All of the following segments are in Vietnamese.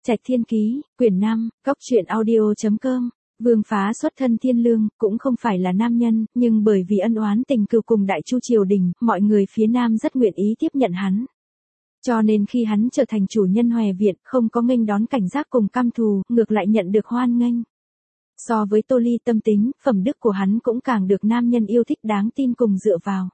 Trạch Thiên Ký, quyển 5, góc truyện audio.com. Vương Phá xuất thân thiên lương, cũng không phải là nam nhân, nhưng bởi vì ân oán tình cừu cùng Đại Chu triều đình, mọi người phía Nam rất nguyện ý tiếp nhận hắn. Cho nên khi hắn trở thành chủ nhân Hòe Viện, không có nghênh đón cảnh giác cùng căm thù, ngược lại nhận được hoan nghênh. So với Tô Ly tâm tính, phẩm đức của hắn cũng càng được nam nhân yêu thích đáng tin cùng dựa vào.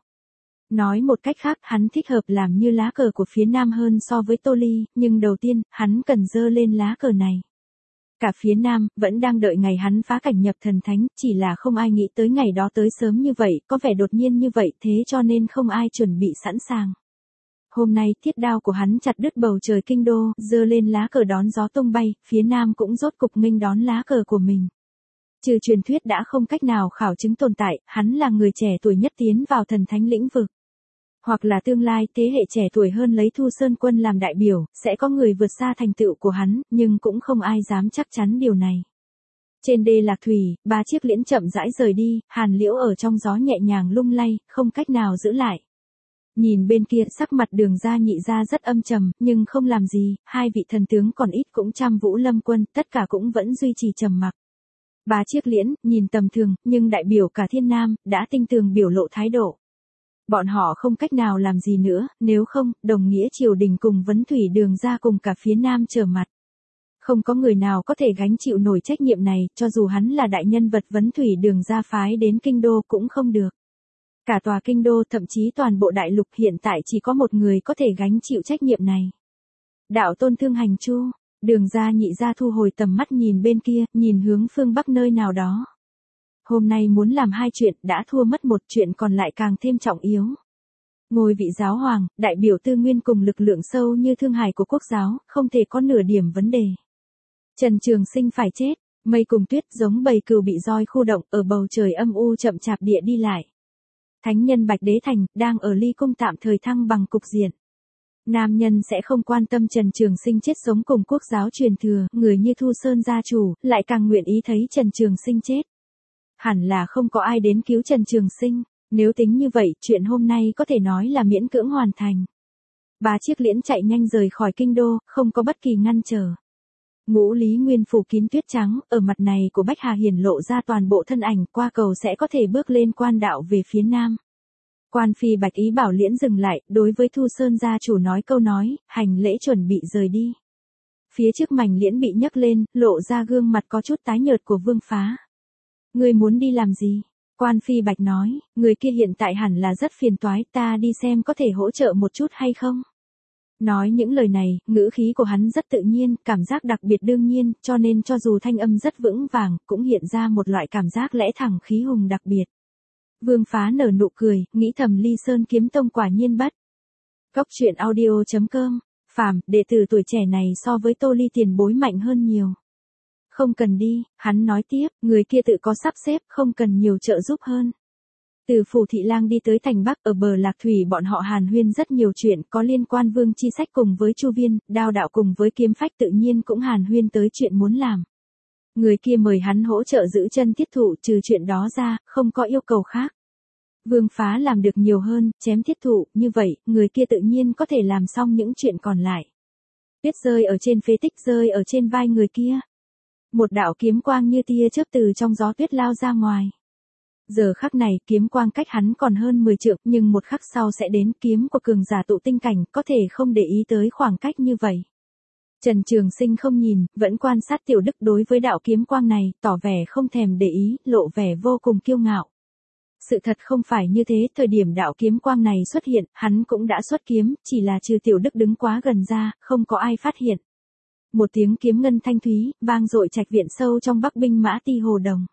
Nói một cách khác, hắn thích hợp làm như lá cờ của phía Nam hơn so với Tô Ly, nhưng đầu tiên, hắn cần giơ lên lá cờ này. Cả phía Nam, vẫn đang đợi ngày hắn phá cảnh nhập thần thánh, chỉ là không ai nghĩ tới ngày đó tới sớm như vậy, có vẻ đột nhiên như vậy, thế cho nên không ai chuẩn bị sẵn sàng. Hôm nay, thiết đao của hắn chặt đứt bầu trời kinh đô, giơ lên lá cờ đón gió tung bay, phía Nam cũng rốt cục nghênh đón lá cờ của mình. Trừ truyền thuyết đã không cách nào khảo chứng tồn tại, hắn là người trẻ tuổi nhất tiến vào thần thánh lĩnh vực. Hoặc là tương lai thế hệ trẻ tuổi hơn lấy Thu Sơn Quân làm đại biểu, sẽ có người vượt xa thành tựu của hắn, nhưng cũng không ai dám chắc chắn điều này. Trên đê Lạc Thủy, 3 chiếc liễn chậm rãi rời đi, hàn liễu ở trong gió nhẹ nhàng lung lay, không cách nào giữ lại. Nhìn bên kia, sắc mặt Đường Gia Nhị Gia rất âm trầm, nhưng không làm gì, hai vị thần tướng còn ít cũng trăm Vũ Lâm Quân, tất cả cũng vẫn duy trì trầm mặc. 3 chiếc liễn, nhìn tầm thường, nhưng đại biểu cả thiên nam, đã tinh tường biểu lộ thái độ. Bọn họ không cách nào làm gì nữa, nếu không, đồng nghĩa triều đình cùng Vấn Thủy Đường Gia cùng cả phía Nam trở mặt. Không có người nào có thể gánh chịu nổi trách nhiệm này, cho dù hắn là đại nhân vật Vấn Thủy Đường Gia phái đến kinh đô cũng không được. Cả tòa kinh đô, thậm chí toàn bộ đại lục hiện tại chỉ có một người có thể gánh chịu trách nhiệm này. Đạo Tôn Thương Hành Chu, Đường Gia Nhị Gia thu hồi tầm mắt nhìn bên kia, nhìn hướng phương bắc nơi nào đó. Hôm nay muốn làm 2 chuyện, đã thua mất một chuyện còn lại càng thêm trọng yếu. Ngôi vị giáo hoàng, đại biểu tư nguyên cùng lực lượng sâu như thương hải của quốc giáo, không thể có nửa điểm vấn đề. Trần Trường Sinh phải chết, mây cùng tuyết giống bầy cừu bị roi khu động, ở bầu trời âm u chậm chạp địa đi lại. Thánh nhân Bạch Đế Thành, đang ở ly cung tạm thời thăng bằng cục diện. Nam nhân sẽ không quan tâm Trần Trường Sinh chết sống cùng quốc giáo truyền thừa, người như Thu Sơn gia chủ, lại càng nguyện ý thấy Trần Trường Sinh chết. Hẳn là không có ai đến cứu Trần Trường Sinh, nếu tính như vậy, chuyện hôm nay có thể nói là miễn cưỡng hoàn thành. 3 chiếc liễn chạy nhanh rời khỏi kinh đô, không có bất kỳ ngăn trở. Ngũ Lý Nguyên phủ kín tuyết trắng, ở mặt này của Bách Hà hiển lộ ra toàn bộ thân ảnh, qua cầu sẽ có thể bước lên quan đạo về phía Nam. Quan phi Bạch ý bảo liễn dừng lại, đối với Thu Sơn gia chủ nói câu nói, hành lễ chuẩn bị rời đi. Phía trước mảnh liễn bị nhấc lên, lộ ra gương mặt có chút tái nhợt của Vương Phá. Ngươi muốn đi làm gì? Quan phi Bạch nói, người kia hiện tại hẳn là rất phiền toái, ta đi xem có thể hỗ trợ một chút hay không? Nói những lời này, ngữ khí của hắn rất tự nhiên, cảm giác đặc biệt đương nhiên, cho nên cho dù thanh âm rất vững vàng, cũng hiện ra một loại cảm giác lẽ thẳng khí hùng đặc biệt. Vương Phá nở nụ cười, nghĩ thầm Ly Sơn Kiếm Tông quả nhiên bắt. Góc truyện audio.com, phàm, đệ tử tuổi trẻ này so với Tô Ly tiền bối mạnh hơn nhiều. Không cần đi, hắn nói tiếp, người kia tự có sắp xếp, không cần nhiều trợ giúp hơn. Từ phủ thị lang đi tới thành Bắc, ở bờ Lạc Thủy bọn họ hàn huyên rất nhiều chuyện có liên quan Vương Chi Sách cùng với Chu Viên, Đao Đạo cùng với Kiếm Phách tự nhiên cũng hàn huyên tới chuyện muốn làm. Người kia mời hắn hỗ trợ giữ chân thiết thụ, trừ chuyện đó ra, không có yêu cầu khác. Vương Phá làm được nhiều hơn, chém thiết thụ, như vậy, người kia tự nhiên có thể làm xong những chuyện còn lại. Tuyết rơi ở trên phế tích, rơi ở trên vai người kia. Một đạo kiếm quang như tia chớp từ trong gió tuyết lao ra ngoài. Giờ khắc này, kiếm quang cách hắn còn hơn 10 trượng, nhưng một khắc sau sẽ đến, kiếm của cường giả tụ tinh cảnh, có thể không để ý tới khoảng cách như vậy. Trần Trường Sinh không nhìn, vẫn quan sát Tiểu Đức đối với đạo kiếm quang này, tỏ vẻ không thèm để ý, lộ vẻ vô cùng kiêu ngạo. Sự thật không phải như thế, thời điểm đạo kiếm quang này xuất hiện, hắn cũng đã xuất kiếm, chỉ là trừ Tiểu Đức đứng quá gần ra, không có ai phát hiện. Một tiếng kiếm ngân thanh thúy, vang dội trạch viện sâu trong Bắc binh mã Ti Hồ Đồng.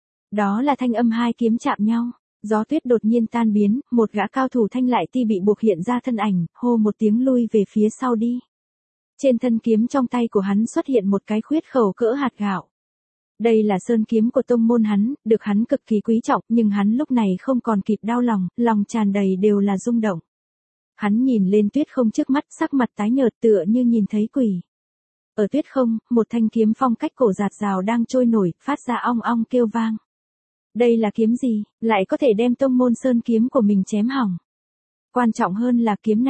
Đó là thanh âm 2 kiếm chạm nhau, gió tuyết đột nhiên tan biến, một gã cao thủ thanh lại ti bị buộc hiện ra thân ảnh, hô một tiếng lui về phía sau đi. Trên thân kiếm trong tay của hắn xuất hiện một cái khuyết khẩu cỡ hạt gạo. Đây là sơn kiếm của tông môn hắn, được hắn cực kỳ quý trọng, nhưng hắn lúc này không còn kịp đau lòng, lòng tràn đầy đều là rung động. Hắn nhìn lên tuyết không trước mắt, sắc mặt tái nhợt tựa như nhìn thấy quỷ. Ở tuyết không, một thanh kiếm phong cách cổ giạt rào đang trôi nổi, phát ra ong ong kêu vang. Đây là kiếm gì, lại có thể đem tông môn sơn kiếm của mình chém hỏng. Quan trọng hơn là kiếm này,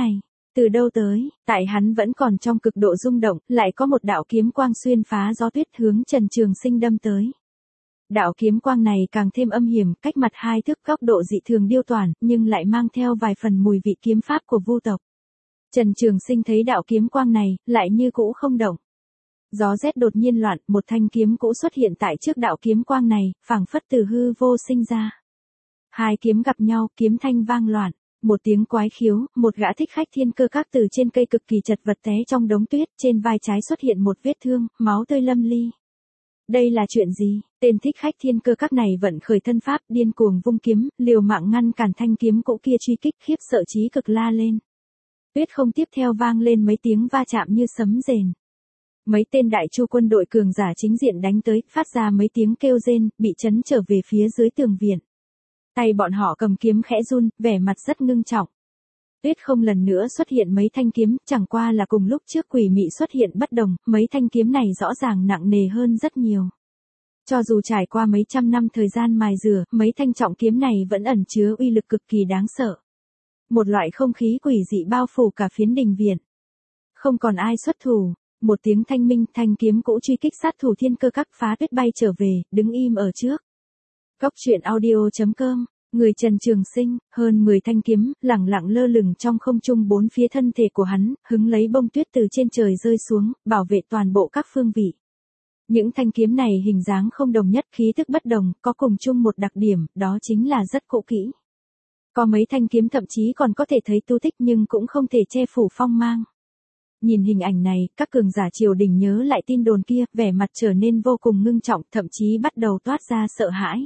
Từ đâu tới, tại hắn vẫn còn trong cực độ rung động, lại có một đạo kiếm quang xuyên phá gió tuyết hướng Trần Trường Sinh đâm tới. Đạo kiếm quang này càng thêm âm hiểm, cách mặt 2 thước, góc độ dị thường điêu toản, nhưng lại mang theo vài phần mùi vị kiếm pháp của Vu tộc. Trần Trường Sinh thấy đạo kiếm quang này, lại như cũ không động. Gió rét đột nhiên loạn, một thanh kiếm cũ xuất hiện tại trước đạo kiếm quang này, phảng phất từ hư vô sinh ra. Hai kiếm gặp nhau, kiếm thanh vang loạn. Một tiếng quái khiếu, một gã thích khách thiên cơ các từ trên cây cực kỳ chật vật té trong đống tuyết, trên vai trái xuất hiện một vết thương, máu tươi lâm ly. Đây là chuyện gì? Tên thích khách thiên cơ các này vận khởi thân pháp, điên cuồng vung kiếm, liều mạng ngăn cản thanh kiếm cũ kia truy kích, khiếp sợ chí cực la lên. Tuyết không tiếp theo vang lên mấy tiếng va chạm như sấm rền. Mấy tên đại chu quân đội cường giả chính diện đánh tới, phát ra mấy tiếng kêu rên, bị chấn trở về phía dưới tường viện. Tay bọn họ cầm kiếm khẽ run, vẻ mặt rất ngưng trọng. Tuyết không lần nữa xuất hiện mấy thanh kiếm, chẳng qua là cùng lúc trước quỷ mị xuất hiện bất đồng, mấy thanh kiếm này rõ ràng nặng nề hơn rất nhiều. Cho dù trải qua mấy trăm năm thời gian mài rửa, mấy thanh trọng kiếm này vẫn ẩn chứa uy lực cực kỳ đáng sợ. Một loại không khí quỷ dị bao phủ cả phiến đình viện. Không còn ai xuất thủ, một tiếng thanh minh, thanh kiếm cũ truy kích sát thủ thiên cơ các phá tuyết bay trở về, đứng im ở trước. Góc truyện audio.com, người Trần Trường Sinh, hơn 10 thanh kiếm, lẳng lặng lơ lửng trong không trung bốn phía thân thể của hắn, hứng lấy bông tuyết từ trên trời rơi xuống, bảo vệ toàn bộ các phương vị. Những thanh kiếm này hình dáng không đồng nhất, khí thức bất đồng, có cùng chung một đặc điểm, đó chính là rất cũ kỹ. Có mấy thanh kiếm thậm chí còn có thể thấy tu tích nhưng cũng không thể che phủ phong mang. Nhìn hình ảnh này, các cường giả triều đình nhớ lại tin đồn kia, vẻ mặt trở nên vô cùng ngưng trọng, thậm chí bắt đầu toát ra sợ hãi.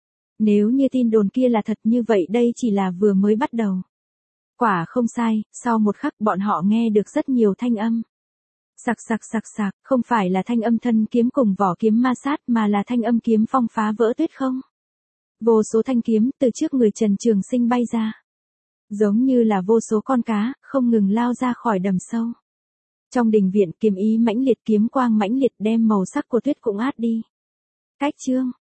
Nếu như tin đồn kia là thật như vậy đây chỉ là vừa mới bắt đầu. Quả không sai, sau một khắc bọn họ nghe được rất nhiều thanh âm. Sặc sặc sặc sặc, không phải là thanh âm thân kiếm cùng vỏ kiếm ma sát mà là thanh âm kiếm phong phá vỡ tuyết không. Vô số thanh kiếm từ trước người Trần Trường Sinh bay ra. Giống như là vô số con cá, không ngừng lao ra khỏi đầm sâu. Trong đình viện kiếm ý mãnh liệt, kiếm quang mãnh liệt đem màu sắc của tuyết cũng át đi. Cách chương